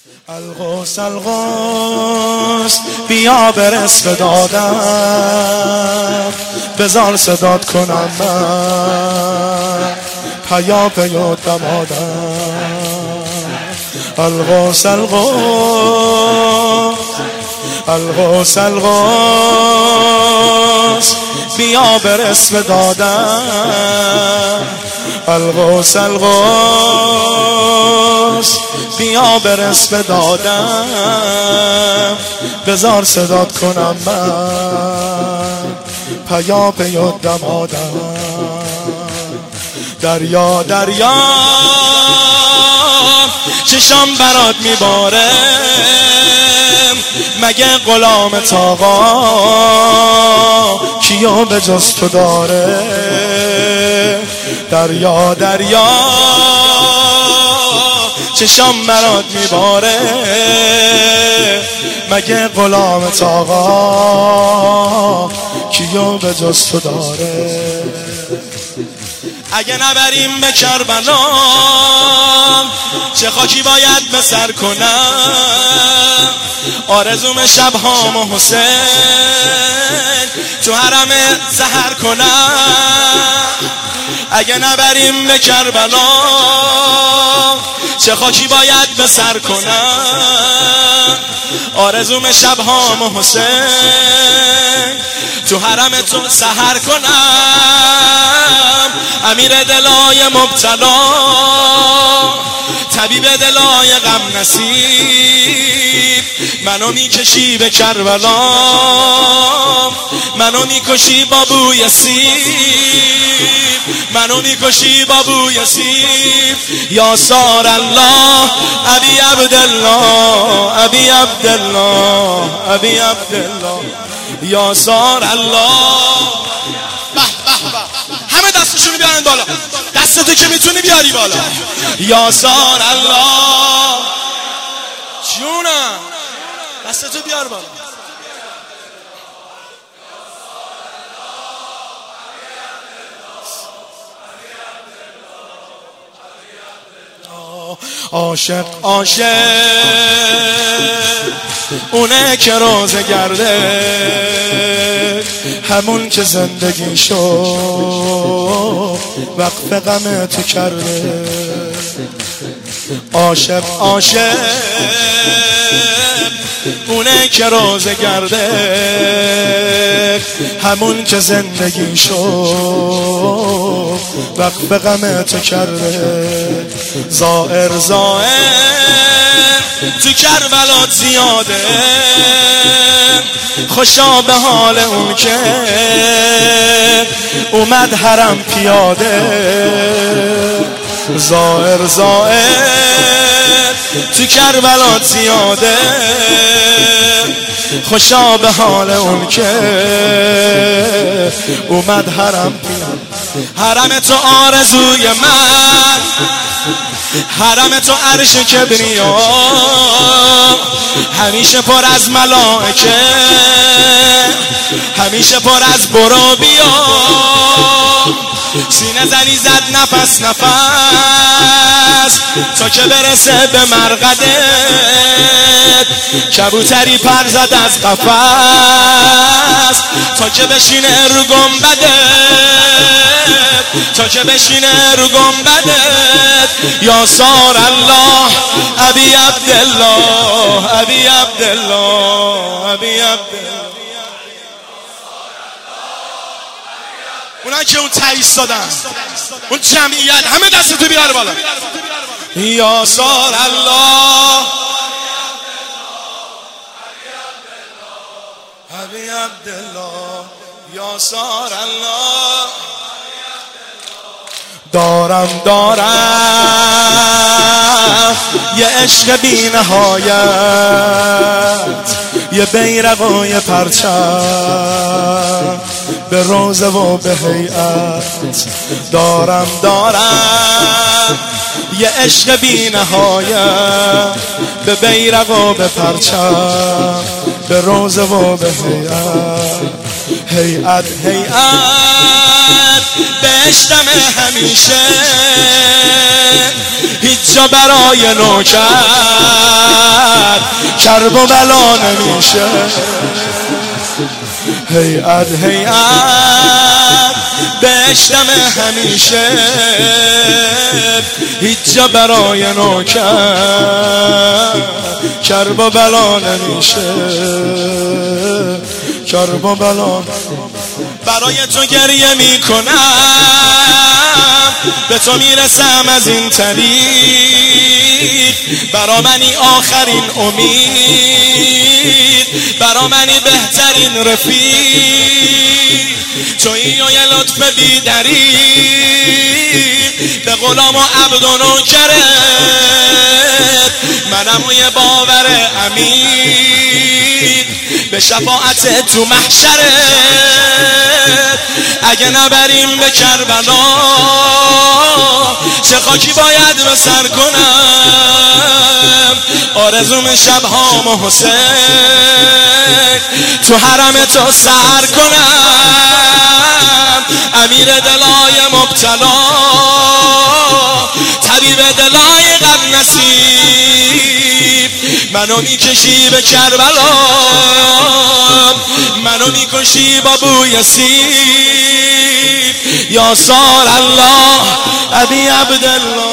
الغوث الغوث بیا برس به دادم، بذار صدات کنم من پیا پیا دمادم. الغوث الغوث الغوث الغوث بیا برس به دادم. الغوث الغوث بیا برس به دادم، بذار صدات کنم من پیا پیا دمادم. دریا دریا چشام برات میباره، مگه غلام تاقا کیو به جز تو داره؟ دریا دریا چشام برات میباره، مگه غلام تاقا کیو به جز تو داره؟ اگه نبریم به کربلا چه خاکی باید به سر کنم؟ آرزوم شبهام و حسین تو حرم سحر کنم. اگه نبریم به کربلا چه خاکی باید به سر کنم؟ آرزوم شبهام و حسین تو حرم تو سحر کنم. امیر دلای مبتلا، طبیب دلای غم نصیب، منو میکشی به کربلا، منو میکشی با بوی سیب، منو میکشی با بوی سیب. یا سار الله ابی عبدالله، ابی عبدالله، ابی عبدالله، یا سار الله. همه دستشونو بیارن بالا، دستتو که میتونی بیاری بالا. یا سار الله، جونم دستتو بیار بالا. عاشق عاشق اونه که روزه گرده، همون که زندگی شو وقف غم تو کرده. عاشق عاشق اونه که روزه گرده، همون که زندگی شو وقف غم تو کرده. زائر زائر تو کربلات زیاده، خوشا به حال اون که اومد حرم پیاده. زائر زائر تو کربلات زیاده، خوشا به حال اون که اومد حرم پیاده. حرم تو آرزوی من، حرم تو عرش کبریا، همیشه پر از ملائکه، همیشه پر از برو بیا. سینه زنی زد نفس نفس تا که برسه به مرقدت، کبوتری پر زد از قفس تا که بشینه رو گنبدت، تا که بشینه رو گنبدت. یا سار الله ابی عبدالله، ابی عبدالله، ابی عبدالله. اونا که اون تایید دادن، اون جمعیت، همه دستتو بیار بالا. یا سار الله ابی عبدالله، یا سار الله. دارم دارم یه عشق بی نهایت، یه بیرق و یه پرچم به روزه و به هیئت. دارم دارم یه عشق بی نهایت، به بیرق و به پرچم به روزه و به هیئت. هیئت هیئت بهشتم همیشه، هیچ جا برای نوکر کرب و بلا نمیشه. هیئت هیئت بهشتم همیشه، هیچ جا برای نوکر کرب و بلا نمیشه. کرب و بلا برای تو گریه میکنم، به تو میرسم از این طریق. برا منی آخرین امید، برا منی بهترین رفیق. تویی و یه لطف بی دریغ، به غلام و عبد و نوکرت منم و یه باور عمیق به شفاعت تو محشرت. اگه نبریم به کربلا چه خاکی باید به سر کنم. آرزوم شبهام حسین تو حرم تو سر کنم. امیر دلای مبتلا، طبیب دلای غم نصیب، منو میکشی به کربلا، منو میکشی با بوی سیب. یا سار الله ابی عبدالله.